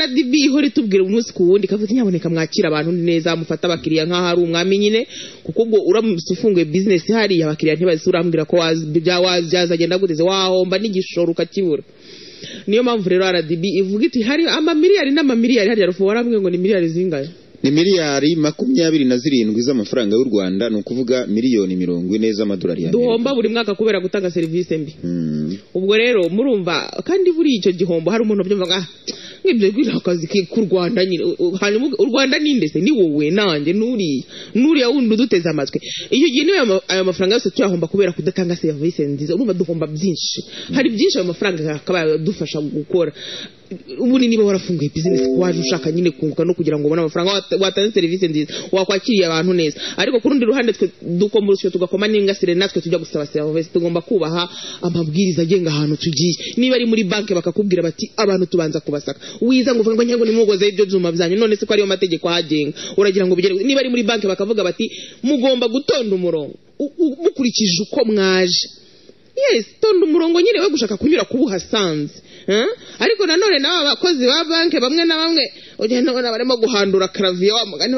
RDB ihora itubwira umunsi ku wundi kavuze nyaboneka mwakira abantu neza mufata abakiriya nka hari umwami nyine kuko ubwo uramutse ufunguye business hari abakiriya ntibazurambwira ko wazagenda guteze wahomba n'igishoro ukakibura. Niyo mpamvu rero RDB ivuga iti hari amamiliyari n'amamiliyari hari yarufu warambwe ngo ni miliyari zingahe? Ni miliyari 27 z'amafaranga y'u Rwanda, no kuvuga miliyoni 40 z'amadolari ya duhomba buri mwaka kubera gutanga service mbi. Ubwo rero murumva kandi buri icyo gihombo hari umuntu byumva ngibyo gwirakazi ku Rwanda nyine hanyuma u Rwanda nindese ni wowe nanjye nuri wundi duteze amatwe iyo gihe niyo ayo mafaranga yose tuyahomba kubera kudatanga service nziza urumva duhomba byinshi. Hari byinshi ayo mafaranga akaba dufasha gukora ubuni niba warafunguye business kwaje ushaka nyine kunguka no kugira ngo ubone amafaranga watanze service nziza wakwakiriye abantu neza, ariko ku rundi ruhande twe dukomurusyo tugakoma n'ingasire natwe tujya gusaba service tugomba kubaha amabwiriza agenga ahantu tugiye. Niba ari muri banke bakakubwira bati abantu tubanza kubasaka wiza ngo uvuga ngo nimugoze ibyo byuma byanyu none se ko ari yo mategeko agenga uragira ngo bigere. Niba ari muri banke bakavuga bati mugomba gutonda umurongo mukurikije uko mwaje. Yes, tonda umurongo nyine we gushaka kunyura kubuhasanze. Ariko nanone nawe abakozi ba banke bamwe na bamwe ugenda ubona barimo guhandura clavier wa mugani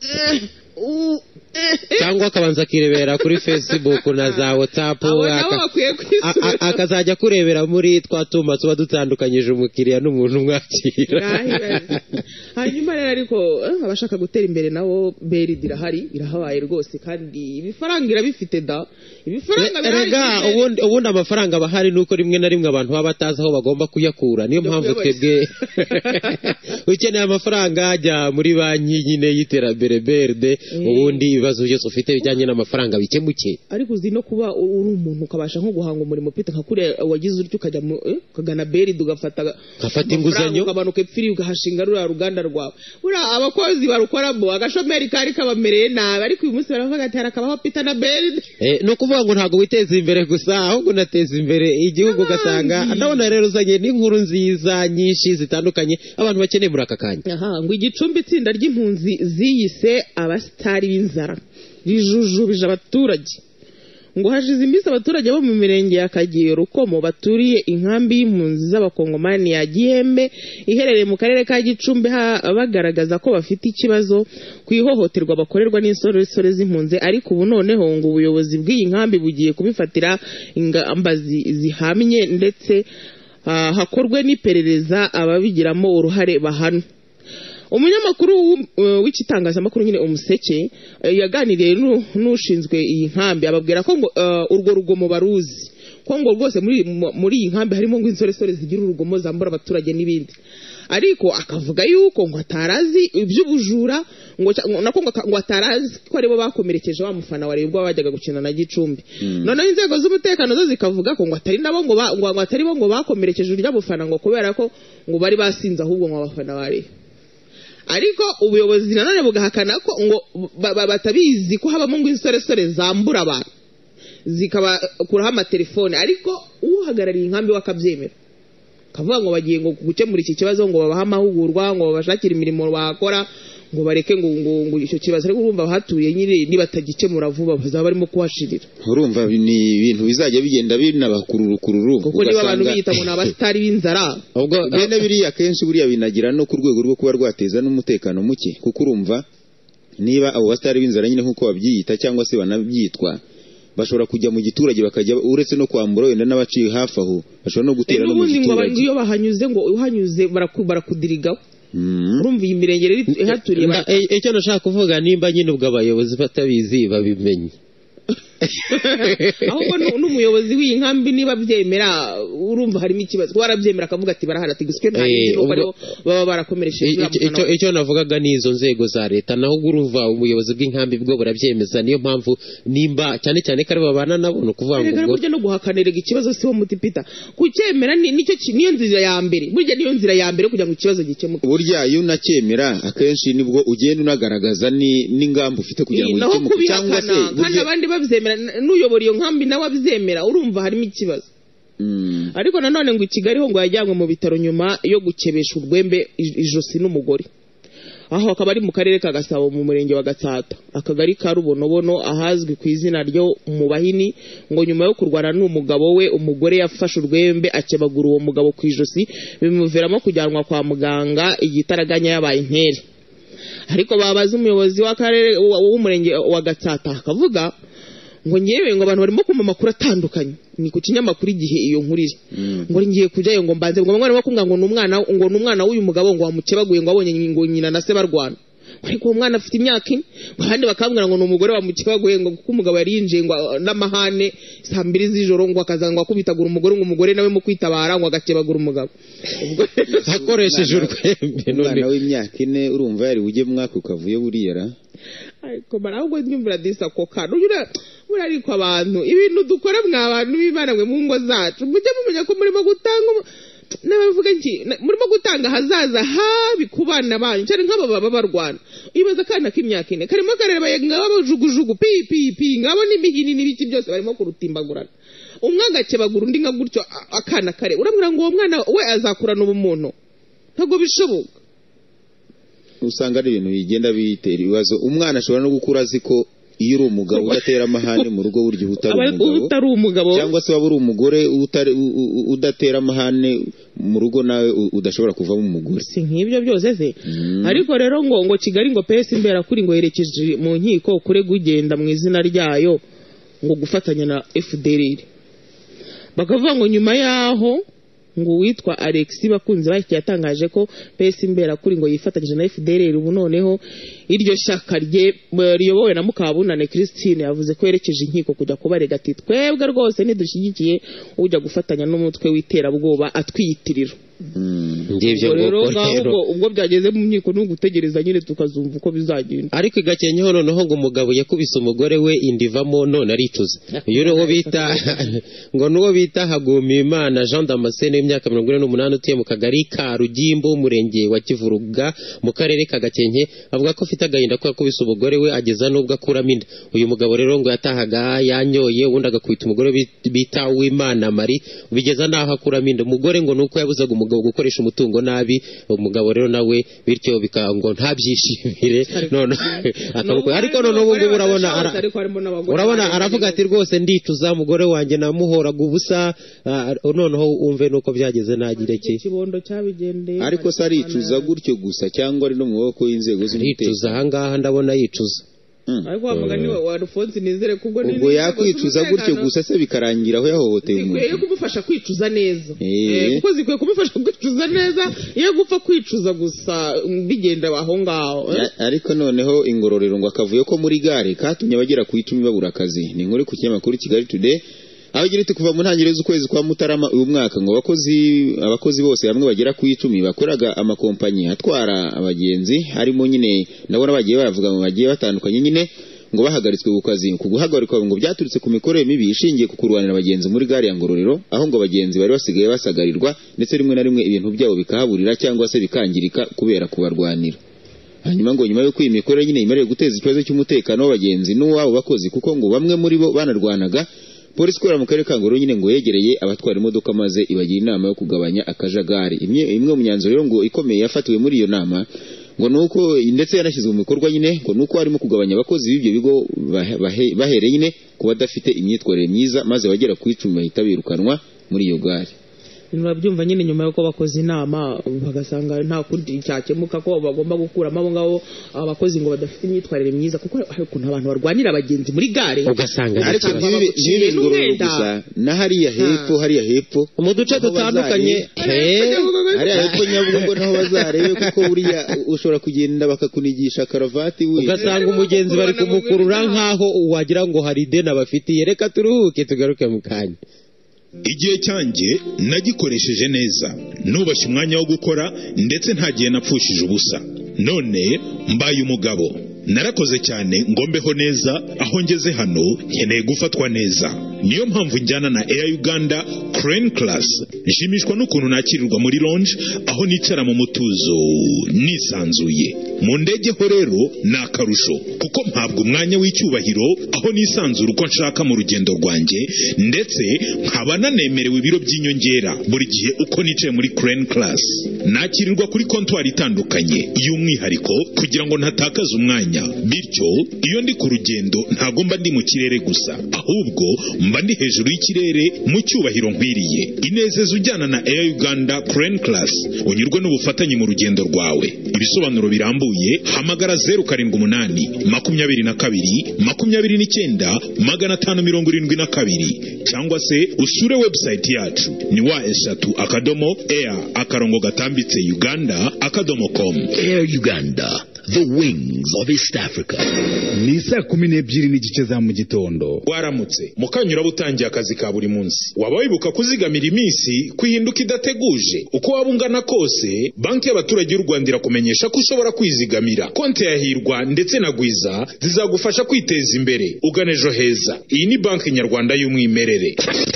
cyangwa akabanza kirebera kuri Facebook na za WhatsApp akazajya kurebera muri twatuma tuba dutandukanyije umukiriya n'umuntu mwakira. Hanyuma rero ariko abashaka gutera imbere nabo BRD irahabaye rwose kandi ibifaranga irabifite da ibifaranga birega ubundi amafaranga bahari nuko rimwe na rimwe abantu baba batazi aho bagomba kuyakura. Niyo mpamvu twebwe ukeneye amafaranga ajya muri banki nyine y'iterambere BRD ubundi ibibazo byose ufite bijyanye n'amafaranga bikemuke. Ariko uzi no kuba uri umuntu ukabasha nko guhanga umurimo pita nka kure wagize uryo ukajya kagana BRD ugafata inguzanyo ukabanuka epfiri ugahashinga rura ruganda rwawe. Ura abakozi barukoramo agashomeri kari kabamereye nabi, ariko uyu munsi baravuga ati harakabaho pita na BRD. No kuvuga ngo ntago witeza imbere gusa ahubwo unateza imbere igihugu gasanga. Ndabona rero uzanye n'inkuru nziza nyinshi zitandukanye abantu bakeneye muri aka kanya. Ngo igicumbi itsinda ry'impunzi ziyise abasitari b'inzara rijujubije abaturage. Ngo hashize iminsi abaturage bo mu mirenge ya Kagiye Rukomo baturiye inkambi y'impunzi z'abakongomani ya Gihembe iherereye mu karere ka Gicumbi bagaragaza ko bafite ikibazo ku ihohoterwa bakorerwa n'insoresore z'impunzi, ariko ubu noneho ngo ubuyobozi bw'iyi nkambi bugiye kubifatira ingamba zihamye ndetse hakorwe n'iperereza ababigiramo uruhare bahanwe. Umunyamakuru w'ikitangazamakuru nyine Umuseke yaganiriye n'ushinzwe iyi nkambi ababwira ko ngo urwo rugomo baruzi ko ngo rwose muri iyi nkambi harimo ngo insoresore zigira urugomo zambura abaturage n'ibindi, ariko akavuga yuko ngo atarazi iby'ubujura ngo atarazi ko aribo bakomerekeje wa mufana warebwa bajyaga gukina na Gicumbi. None inzego z'umutekano zo zikavuga ko ngo atari nabo ngo atari bo ngo bakomerekeje urya mufana ngo kubera ko ngo bari basinze ahubwo ngo abafana bari. Ariko ubuyobozi nanone bugahakana ko ngo batabizi ko habamo ngo insoresore zambura abantu zikabakuraho amatelefone, ariko uhagarariye inkambi wakabyemera kavuga ngo bagiye ngo gukemura iki kibazo ngo babaha amahugurwa ngo babashakire imirimo bakora ngo bareke ngo icyo kibazo. Ariko urumva bahatuye nyine nibatagikemura vuba bazaba barimo kuhashirira. Urumva ni ibintu bizajya bigenda binabakururu kuko niba abantu biyita ngo nabastari b'inzara ubwo bene biriya kenshi buriya binagira no ku rwego rwo kuba rwateza n'umutekano muke, kuko urumva niba abo bastari b'inzara nyine nkuko babyita cyangwa se banabyitwa bashobora kujya mu giturage bakajya uretse no kwambura wenda n'abaciye hafi aho bashobora no gutera no mu giturage. Iyo bahanyuze ngo uhanyuze barakudirigaho. Urumva iyi mirenge rero ihaturiye icyo nashaka kuvuga nimba nyine ubwo abayobozi batabizi babimenye. ahubwo n'umuyobozi w'iyi nkambi niba byemera urumva harimo ikibazo warabyemera akavuga ati barahara ati guswe nta n'iyo baba barakomeresheje. Icyo navugaga n'izo nzego za leta naho urumva ubuyobozi bw'inkambi bwo burabyemeza. Niyo mpamvu nimba cyane cyane kare babana nabo no kuvuga ngo burya no guhakanira ikibazo si wo mutipita kucyemera nicyo niyo nzira ya mbere. Burya niyo nzira ya mbere kugira ngo ikibazo gikemuke. Burya iyo unacyemera akenshi nibwo ugenda unagaragaza n'ingamba ufite kugira ngo gikemuke cyangwa se kandi abandi babyemera n'uyobora iyo nkambi nawe abyemera urumva harimo ikibazo. Ariko nanone ngo i Kigali ho ngo yajyanywe mu bitaro nyuma yo gukebesha urwembe ijosi n'umugore. aho akaba ari mu karere ka Gasabo mu murenge wa Gatsata akagari ka Rubonobono ahazwi ku izina ryo mu Bahini ngo nyuma yo kurwana n'umugabo we umugore yafashe urwembe akebagura uwo mugabo ku ijosi bimuviramo kujyanwa kwa muganga igitaraganya yabaye intere. Ariko babaza umuyobozi w'akarere w'umurenge wa Gatsata akavuga ngo nyewe ngo abantu barimo kumva amakuru atandukanye ni ku kinyamakuru Igihe iyo nkurire ngo ngiye kujyayo ngo mbanze ngo bamwe bakumva ngo n'umwana w'uyu mugabo ngo wamukebaguye ngo abonye ngo nyina na se barwana ariko uwo mwana afite imyaka 4 kandi bakambwira ngo n'umugore wamukebaguye ngo kuko umugabo yari yinjiye ngo n'amahane 2 z'ijoro ngo akazanga akubitagura umugore ngo umugore nawe mu kwitabara ngo agakebagura umugabo akoresheje urwembe none w'imyaka 4 urumva yari uje mwaka ukavuye buriyara ariko barahubwo nyumvira disa ko kano muri ariko abantu ibintu dukora mw'abantu bibanamwe mu ngo zacu mujye mumenya ko murimo gutanga n'abavuga nki murimo gutanga hazaza habi kubana banyu cyane nk'abo baba barwana ibaza kana k'imyaka 4 karimo kareba ngabo bajugujugu pi ngabo n'imihini n'ibiki byose barimo kurutimbagurana umwanga kebagura undi nka gutyo akana kare urambwira ngo uwo mwana we azakurana ubumuntu ntago bishoboka. Usanga ari ibintu bigenda bitera ibibazo umwana ashobora no gukura aziko iyo uri umugabo udatera amahane mu rugo buryo utari umugabo cyangwa se waba uri umugore udatera amahane mu rugo nawe udashobora kuvamo umugore si nk'ibyo byose se. Ariko rero ngo Kigali ngo PS imbera kuri ngo yerekeje mu nkiko kure gugenda mu izina ryayo ngo gufatanya na FDLR bakavuga ngo nyuma yaho ngo witwa Alexis Bakunzi bashye yatangaje ko PS imbera kuri ngo yifatanyije na FDLR ubu noneho iryo shaka rye riyobowe na Mukabunane Christine yavuze ko yerekeje inkiko kujya kubarega ati twebwe rwose ntidushyigikiye ujya gufatanya n'umutwe w'iterabwoba atwiyitirira. Ngibyo rero ubwo byageze mu nkiko no gutegereza nyine tukazumva uko bizagenda. Ariko igakenyeho noneho ngo umugabo yakubise umugore we indivamo none aricuza iyo niwo bita ngo nuwo bita Hagumimana Jean Damascene y'imyaka 48 utuye mu kagari ka Rugimbo umurenge wa Kivuruga mu karere ka Gakenke avuga ko afite agahinda ko yakubise umugore we ageza nubwo akuramo inda. Uyu mugabo rero ngo yatahaga yanyoye ubundi agakubita umugore bita Uwimana Marie bigeza naho akuramo inda. Umugore ngo nuko yabuzaga umugabo gukoresha umutungo nabi umugabo rero nawe bityo bikango ntabyishimire none akavuga ariko none ubu ngubu urabona aravuga ati rwose ndicuza umugore wanjye namuhoraga ubusa noneho umve nuko byageze nagire ki kibondo cyabigendeye. Ariko se aricuza gutyo gusa cyangwa ari no mu maboko y'inzego z'umutekano? Yicuza ahangaha ndabona yicuza ariko wamugani wa Alphonse nizere kubwo nini ubwo yakwicuza gutyo gusa se bikarangira aho yahohoteye umuntu. Zikwiye kumufasha kwicuza neza kuko zikwiye kumufasha kwicuza neza iyo gupfa kwicuza gusa bigenda aho ngaho. Ariko noneho ingororero ngo akavuye ko muri gare katumye abagera ku 10 babura akazi. Ni inkuru ku kinyamakuru Kigali Today abagira iti kuva mu ntangiriro z'ukwezi kwa Mutarama uyu mwaka ngo abakozi bose bamwe bagera ku 10 bakoraga amakompanyi atwara abagenzi harimo nyine ndabona bagiye baravuga ngo bagiye batandukanye nyine ngo bahagaritswe ku kazi. Kuguhagarikwa ngo byaturutse ku mikorere mibi ishingiye ku kurwanira abagenzi muri gare ya Ngororero aho ngo abagenzi bari basigaye basagarirwa ndetse rimwe na rimwe ibintu byabo bikahaburira cyangwa se bikangirika kubera kubarwanira. Hanyuma ngo nyuma yo kwimikorera nyine imereye guteza ikibazo cy'umutekano w'abagenzi n'uwabo bakozi kuko ngo bamwe muri bo banarwanaga. Polisi kwera mu karere ka Ngororero nyine ngo yegereye abatwara imodoka maze ibagira inama yo kugabanya akajagari. Imwe mu myanzuro rero ngo ikomeye yafatiwe muri iyo nama ngo nuko ndetse yanashyizwe mu bikorwa nyine ngo nuko harimo kugabanya abakozi b'ibyo bigo bahereye nyine ku badafite imyitwarire myiza maze bagera ku 10 bahita birukanwa muri iyo gare. Nurabyumva nyine nyuma yuko bakoze inama bagasanga nta kundi cyakemuka ko bagomba gukuramo abo ngabo abakozi ngo badafite imyitwarire myiza kuko hari ukuntu abantu barwanira abagenzi muri gare ugasanga ariko n'ibindi gusa na hariya hepfo mu duce dutandukanye hariya hepfo Nyabugogo naho bazarebe kuko buriya ushobora kugenda bakakunigisha karavati we ugasanga umugenzi bari kumukurura nkaho wagira ngo hari ideni abafitiye. Reka turuhuke tugaruke mu kanya. Igihe cyanjye nagikoresheje neza nubashye umwanya wo gukora ndetse nta gihe napfushije ubusa. None mbaye umugabo narakoze cyane ngo mbeho neza aho ngeze hano nkeneye gufatwa neza. niyo mpamvu njyana na Air Uganda Crane Class. Nshimishwa n'ukuntu nakirirwa muri lounge aho nicara mu mutuzo nisanzuye. Mu ndege ho rero nakarusho kuko mpabwa umwanya w'icyubahiro aho nisanzura uko nshaka mu rugendo rwanjye, ndetse nkaba nanemerewe ibiro by'inyongera buri gihe uko nicaye muri Crane Class. Nakirirwa kuri kontwari itandukanye y'umwihariko kugira ngo ntatakaze umwanya, bityo iyo ndi ku rugendo ntago mba ndi mu kirere gusa, ahubwo mba ndi hejuru y'ikirere mu cyubahiro nkwiriye. Inezeza ujyana na Air Uganda Crane Class, unyurwe n'ubufatanye mu rugendo rwawe. Ibisobanuro birambuye hamagara 0782 cyangwa se usure website yacu ni wa@air_uganda.com. Air Uganda, the wings of East Africa. Ni saa 12:15 za mu gitondo. Waramutse mukanyura butangiye akazi ka buri munsi. Waba wibuka kuzigamira iminsi kwihinduka idateguje uko wabungana kose. Banki y'abaturage y'u Rwanda irakumenyesha ko ushobora kwizigamira. Konte ya Hirwa ndetse na Gwiza zizagufasha kwiteza imbere ugana ejo heza. Iyi ni banki nyarwanda y'umwimerere.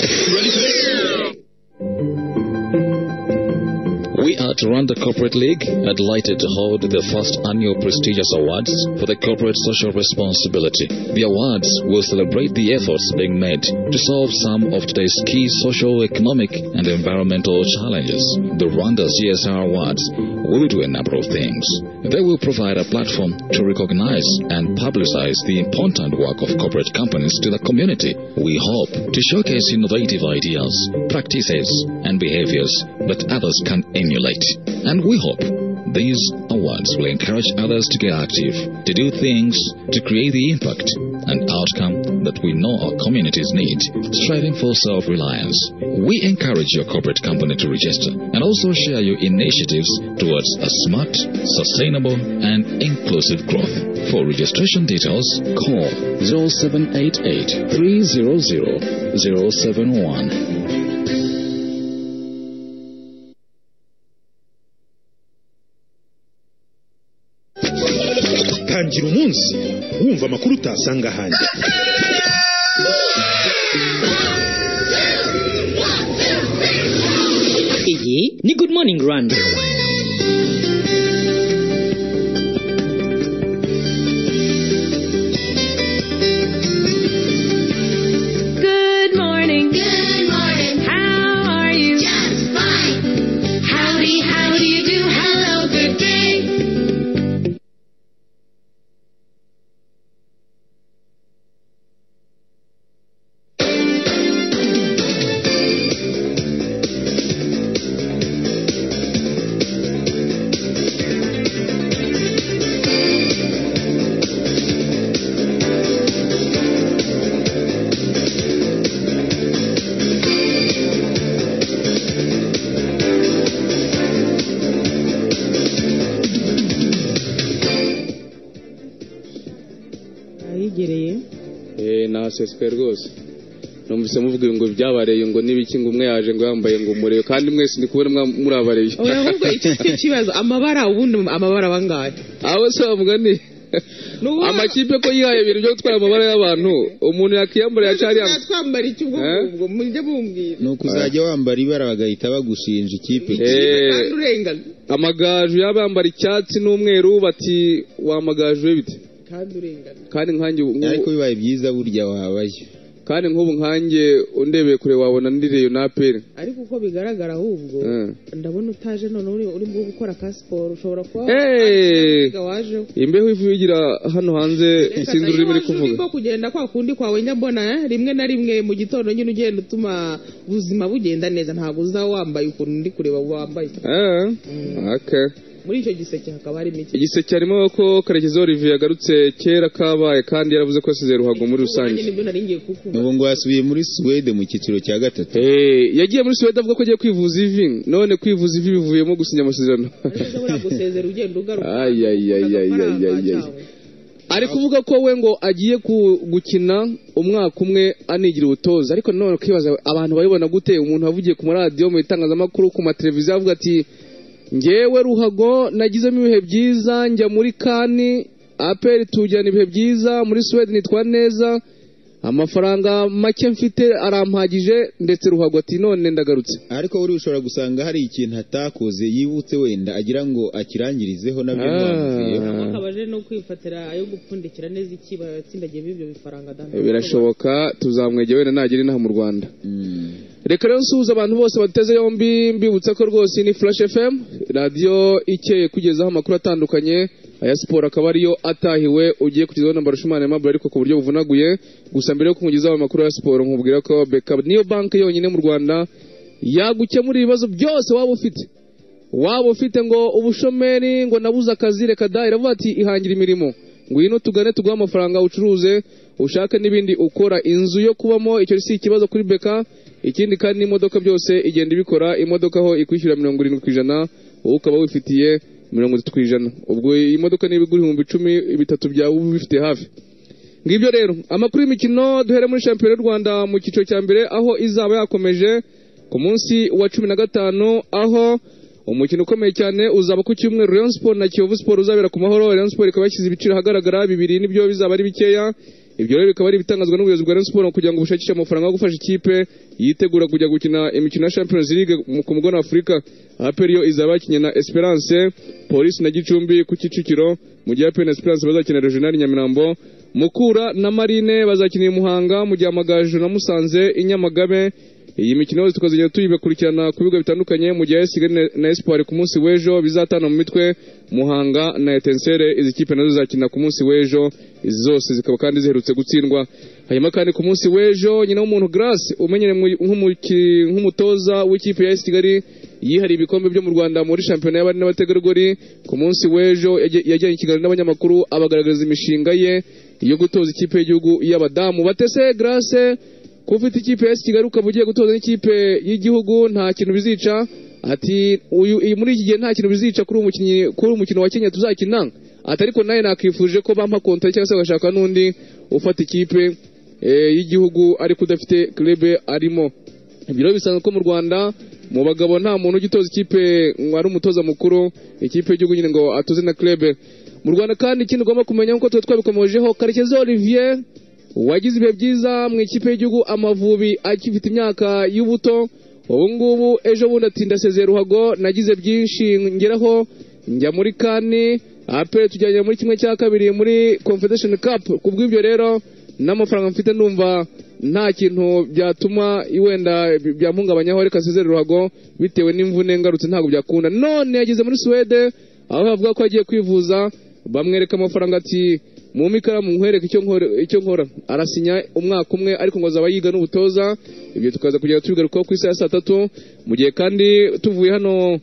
We at Rwanda Corporate League are delighted to hold the first annual prestigious awards for the corporate social responsibility. The awards will celebrate the efforts being made to solve some of today's key social, economic, and environmental challenges. The Rwanda CSR Awards will do a number of things. They will provide a platform to recognize and publicize the important work of corporate companies to the community. We hope to showcase innovative ideas, practices, and behaviors that others can emulate. And we hope these awards will encourage others to get active, to do things, to create the impact and outcome that we know our communities need, striving for self-reliance. We encourage your corporate company to register and also share your initiatives towards a smart, sustainable, and inclusive growth. For registration details, call 0788 300 071. Tangira umunsi wumva amakuru utasanga ahandi. Iyi ni Good Morning Rwanda. Good morning. Good morning. How are you? Just fine. Howdy, how do you do? Hello, good day. naseswe rwose numvise muvuga ngo byabareye ngo nibiki ngo umwe yaje ngo yambaye ngo murebe kandi mwese ndi kubona murabareye. Oya ahubwo iki kibazo amabara ubundi amabara bangahe aho se bamugani amakipe ko yihaye ibintu byo gutwara amabara y'abantu umuntu yakiyambara yacari twambara iki ubwo mujye bumbwira no kuzajya wambara ibara bagahita bagushinja ikipe kandi urengana amagaju yabambara icyatsi n'umweru bati wamagajwe bite kandi urengana kandi nkanjye ariko bibaye byiza burya wabaye kandi nk'ubu nkanjye undebeye kure wabona ndireyo na pere ariko uko bigaragara ahubwo ndabona utaje none uri mu gukora ka siporo ushobora kuba waje imbeho ivugira hano hanze sinzi ururimi uri kuvuga ko kugenda kwa kundi kwawe nyabona rimwe na rimwe mu gitondo nyine ugenda utuma ubuzima bugenda neza ntabwo uza wambaye ukuntu ndi kureba wambaye okay muri icyo giseke hakaba harimo iki igiseke harimo ko Karekezi Olivier yagarutse kera kabaye kandi yaravuze ko asize ruhago muri rusange ubu ngo yasubiye muri Sweden mu cyiciro cya gatatu yagiye muri Sweden avuga ko agiye kwivuza ivi none kwivuza ivi bivuyemo gusinya amasezerano gusezera ugenda ugaruka ari kuvuga ko we ngo agiye gukina umwaka umwe anigira ubutoza ariko none ukibaza abantu bayibona gute umuntu wavugiye ku maradiyo mu itangazamakuru ku mateleviziyo avuga ati ngewe ruhago nagizemo ibihe byiza njya muri kani aperi tujyana ibihe byiza muri Sweden nitwa neza amafaranga make mfite arampagije ndetse Ruhago ati none ndagarutse. Ariko uri ushobora gusanga hari ikintu atakoze yibutse wenda agira ngo akirangirizeho nabyo n'abamuziyeho akabaje no kwifatira ayo gupfundikira neza ikiba yatsindagiye bibyo bifaranga danda. Birashoboka tuzamwegera wenda nagira inaha mu Rwanda. Reka rero nsuhuza abantu bose bateze yombi mbibutsa ko rwose ni Flash FM radio ikeye kugezaho amakuru atandukanye aya sport akaba ariyo atahiwe ugiye kugezaho namba Rushimana Aimable ariko ku buryo buvunaguye. Gusa mbere yo kumugezaho amakuru ya sport nkubwira ko Backup niyo bank yonyine mu Rwanda yagukemura ibibazo byose waba ufite ngo ubushomeri ngo nabuze akazi reka da iravuga ati ihangira imirimo ngwino tugane tuguha amafaranga ucuruze ushaka n'ibindi ukora inzu yo kubamo icyo si ikibazo kuri Beka. Ikindi kandi n'imodoka byose igenda ibikora imodoka ho ikwishyura 70% wowe ukaba wifitiye 30%. Ubwo imodoka ni ibigura 10,000 byawe ubifite hafi. Ngibyo rero amakuru y'imikino duhere muri Championnat y'u Rwanda mu cyiciro cya mbere aho izaba yakomeje ku munsi wa 15 aho umukino ukomeye cyane uzaba ku cyumweru Rayon Sport na Kiyovu Sport uzabera ku Mahoro. Rayon Sport ikaba yashyize ibiciro hagaragara bibiri nibyo bizaba ari bikeya. Ibyo rero bikaba ari bitangazwa n'ubuyobozi bwa Rayon Sport kugira ngo bushakishe amafaranga yo gufasha ikipe yitegura kujya gukina imikino ya Champions League ku mugabane wa Afurika. APR yo izaba yakinye na Esperance, Police na Gicumbi ku Kicukiro, mu gihe APR na Esperance bazakina Regional Nyamirambo. Mukura na Marine bazakina Muhanga, mu gihe Amagaju na Musanze Inyamagabe. Iyi mikino yose tukazajya tuyibakurikirana ku bigo bitandukanye mu gihe Kigali na Espoir ku munsi w'ejo bizatana mu mitwe. Muhanga na Etensere izi kipe nazo zakina ku munsi w'ejo, izi zose zikaba kandi ziherutse gutsindwa. Hanyuma kandi ku munsi w'ejo nyina w'umuntu Grace umenyere nk'umutoza w'ikipe ya Kigali yihari ibikombe byo mu Rwanda muri shampiyona y'abari n'abategarugori. Ku munsi w'ejo yajyanye ikiganiro n'abanyamakuru abagaragariza imishinga ye yo gutoza ikipe y'igihugu y'abadamu. Batese Grace kufite ikipe ya Kigali ukaba ugiye gutoza n'ikipe y'igihugu nta kintu bizica. Ati muri iki gihe nta kintu bizica kuri umukino wa Kenya tuzakina. Ati ariko naye nakifuje ko bampa kontra cyangwa se bagashaka n'undi ufata ikipe y'igihugu ariko udafite club arimo. Ibiro bisanzwe ko mu Rwanda mu bagabo nta muntu ugitoza ikipe ari umutoza mukuru ikipe y'igihugu nyine ngo atoze na club. Mu Rwanda kandi ikindi ugomba kumenya nko twabikomojeho Karekezi Olivier wagize ibihe byiza mu ikipe y'igihugu Amavubi akifite imyaka y'ubuto. Ubu ngubu ejo bundi ati ndasezera Ruhago nagize byinshi ngeraho njya muri kani APR tujyanye muri kimwe cya kabiri muri Confederation Cup. Kubw'ibyo rero n'amafaranga mfite ndumva nta kintu byatuma wenda byamuhungabanyaho reka sezera Ruhago bitewe n'imvune ngarutse ntabwo byakunda. None yagize muri Swede aho bavuga ko agiye kwivuza bamwereka amafaranga ati mu mikaramu nkwereka icyo nkora arasinya umwaka umwe ariko ngo azaba yiga n'ubutoza. Ibyo tukaza kujya tubigarukaho ku isa ya 3 mu gihe kandi tuvuye hano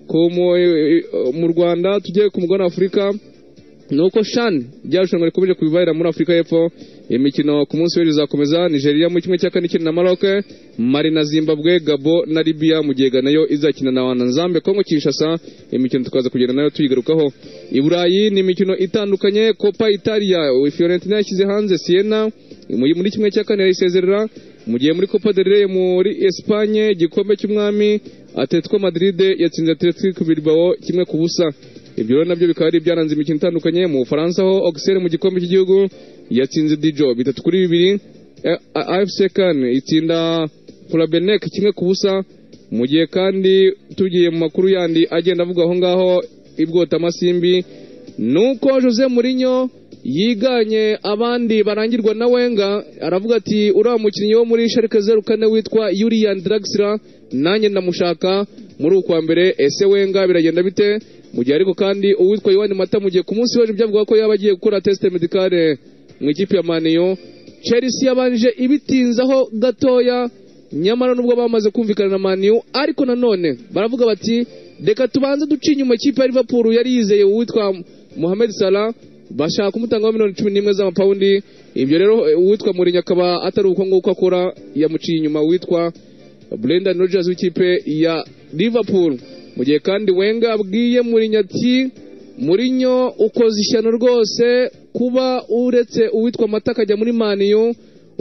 mu Rwanda tugiye ku mugabane wa Afurika nuko Shan byarushanwa rikomeje kubibahira muri Afurika y'Epfo. Imikino ku munsi w'ejo izakomeza Nigeria mu kimwe cya kane na Maroc, Mali na Zimbabwe, Gabo na Libya mu gihe nayo izakina na Wanzambe Kongo Kinshasa. Imikino tukaza kugenda nayo tuyigarukaho. I Burayi ni imikino itandukanye Copa Italia Fiorentina yashyize hanze Siena muri kimwe cya kane isezerera. Mu gihe muri Copa del Rey muri Espagne igikombe cy'umwami Atletico Madrid yatsinze Atletico Bilbao 1-0. Ibyo rero nabyo bikaba ari byaranze imikino itandukanye. Mu Faransa ho Auxerre mu gikombe cy'igihugu yatsinze Dijon 3-2. AFC Cannes itsinda Flabenek 1-0. Mu gihe kandi tugiye mu makuru yandi agenda avuga aho ngaho ibwota amasimbi nuko Jose Mourinho yiganye abandi barangirwa na Wenga. Aravuga ati uriya mukinnyi wo muri Schalke 04 witwa Julian Draxler nanjye ndamushaka muri ukwa mbere. Ese Wenga biragenda bite? Mu gihe ariko kandi uwitwa Yohani Mata mu gihe ku munsi w'ejo byavuga ko yaba agiye gukora test medicale mu ikipe ya Man U. Chelsea yabanje ibitinzaho gatoya nyamara nubwo bamaze kumvikana na Man U ariko nanone baravuga bati reka tubanze duce inyuma ikipe ya Liverpool yari yizeye uwitwa Mohamed Salah bashaka kumutanga $11 z'amapaundi. Ibyo rero uwitwa Mourinho akaba atari uko nguko akora yamuciye inyuma uwitwa Brendan Rodgers w'ikipe ya Liverpool. Mu gihe kandi Wenga abwiye Mourinho ati Mourinho ukoze ishyano rwose kuba uretse uwitwa Mata akajya muri Man U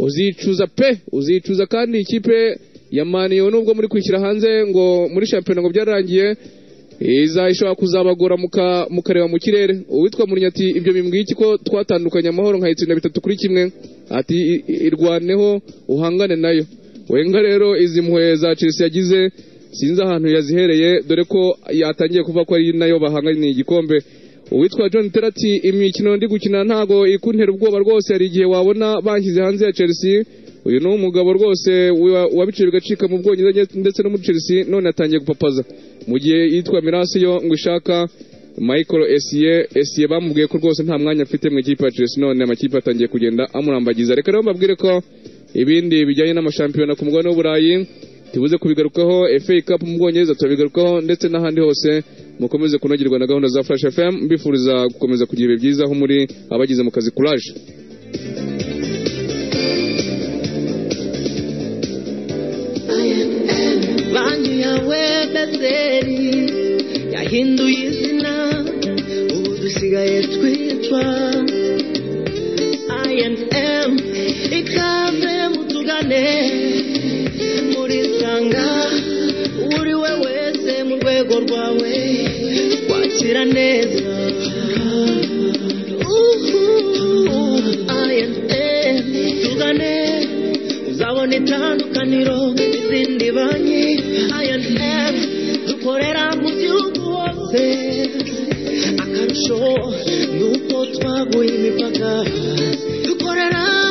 uzicuza kandi ikipe ya Man U nubwo muri kwishyira hanze ngo muri shampiyona ngo byararangiye ishobora kuzabagora mukareba mu kirere. Uwitwa Mourinho ati ibyo bimbwiye iki ko twatandukanye amahoro nkayitsinda 3-1 ati irwaneho uhangane nayo. Wenger rero izi mpuhwe za Chelsea yagize sinzi ahantu yazihereye dore ko yatangiye kuva ko ari nayo bahanganye igikombe. Uwitwa John Terati imikino ndi gukina ntago ikuntera ubwoba rwose, hari igihe wabona banshyize hanze ya Chelsea. Uyu ni umugabo rwose wabiciye bigacika mu Bwongereza ndetse no muri Chelsea, none atangiye gupapaza mu gihe yitwa Mirasi yo ngo ishaka Michael Essien bamubwiye ko rwose nta mwanya afite mu ikipe ya Chelsea, none amakipe atangiye kugenda amurambagiza. Reka rero mbabwire ko ibindi bijyanye n'amashampiyona ku mugabane w'Uburayi tubuze kubigarukaho, FA Cup mu Bwongereza tubigarukaho ndetse n'ahandi hose. Mukomeze kunogerwa na gahunda za Flash FM, mbifuriza gukomeza kugira ibihe byiza aho muri abagize mu kazi. Courage. Banki yawe Bezeri yahinduye izina, ubu dusigaye twitwa I&M. Ikaze mutugane muri sanga, uri we wese mu rwego rwawe kwakira neza. I&M tugane uzabona itandukaniro n'izindi banki. I&M dukorera mu gihugu hose, akarusho nuko twaguye imipaka dukorera